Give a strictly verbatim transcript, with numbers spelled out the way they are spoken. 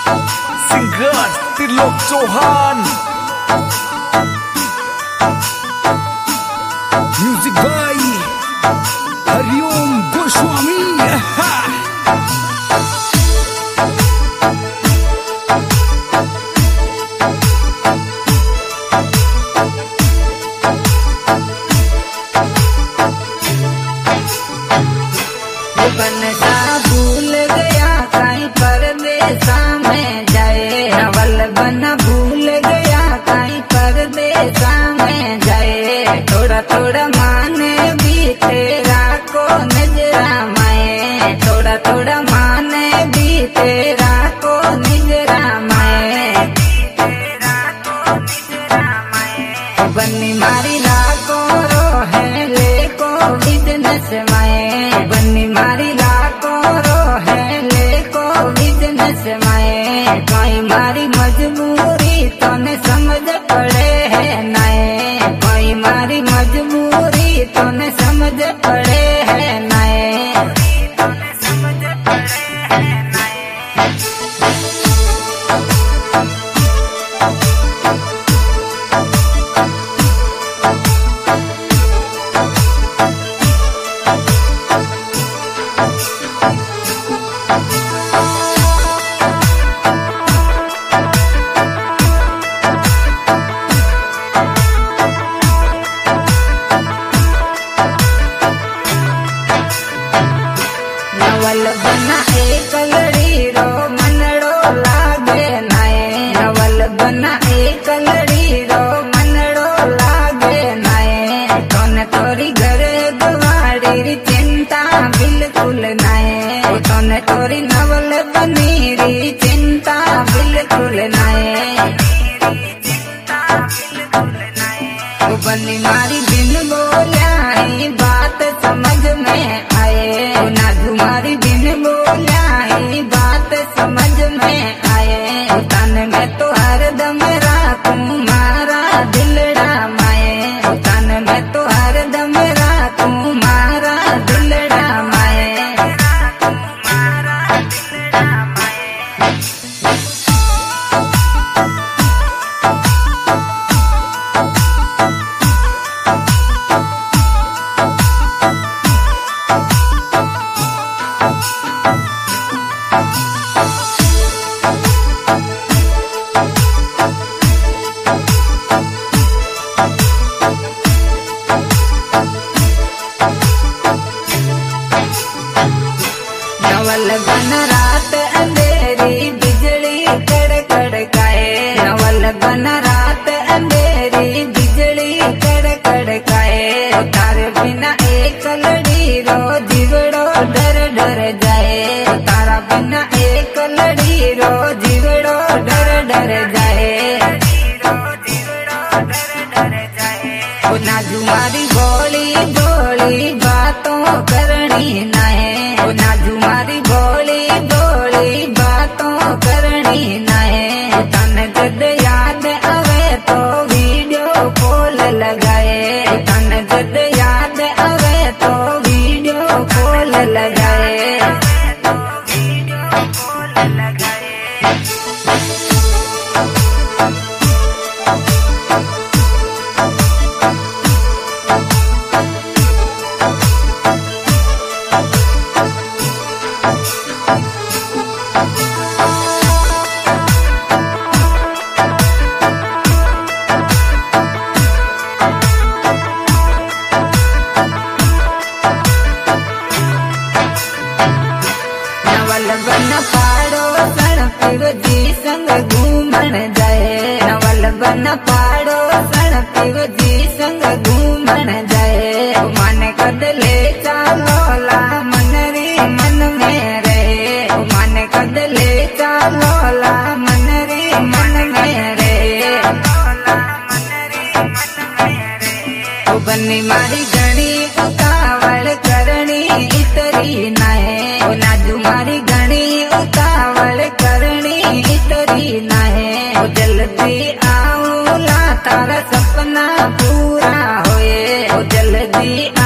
Singer Trilok Chauhan, music by Hariom Goswami. बनसा भूल गया कहीं परदेसा में जाए, नवल बना भूल गया कहीं परदेसा में जाए। थोड़ा थोड़ा माने भी तेरा को नजरा माए, थोड़ा थोड़ा माने भी तेरा को नजरा माए। बन्नी मारी लाको रो है लेको बिजनेस माए, बन्नी मारी लाको रो है लेको बिजनेस माए। कोई मारी मजबूरी तो ने समझ पड़े है नाए, कोई मारी मजबूरी तो ने समझ पड़े है नाए। नवल बना एक लड़ी रो मनड़ो लागे नाए, नवल बना एक लड़ी रो मनड़ो लागे नाए। तोने तोरी घर दुआरी री चिंता बिल्कुल नाए, तोने तोरी नवल बनी री चिंता बिल्कुल नाए। बनी मारी बिन बोलिया ही बात समझ में आए, ना तुम्हारी बिन बोलिया ही बात समझ में आए। तन में तो हरदम राखूं मारा दिलड़ा माए, तन में तो हरदम राखूं मारा दिलड़ा माए। नवल बन रात अंधेरी बिजली कड़ कड़काए, नवल बन रात अंधेरी बिजली कड़ कड़काए। तारे बिना एक लड़ी रो जीवड़ो डर डर जाए, तारा बिना एक लड़ी रो जीवड़ो डर डर जाए। ना जुमारी भोली भोली बातों करनी नाए, ना जुमारी भोली भोली बातों करनी नाए। तन जद याद आवे तो वीडियो कॉल लगाए, तन जद याद आवे तो वीडियो कॉल लगाए। नवल बन पाड़ो सण पिव जी संग घूमण जाए, नवल बन पाड़ो सण पिव जी संग घूमण जाए। मन कद ले चालो ला मन री मन में रहे, मन कद ले चालो ला मन री मन में रहे। बन्नी मारी घणी उतावल करनी इतरी नाए, ना तुम्हारी घणी उतावल करनी इतरी नाए। जल्दी आओ ला तारा सपना पूरा होए, जल्दी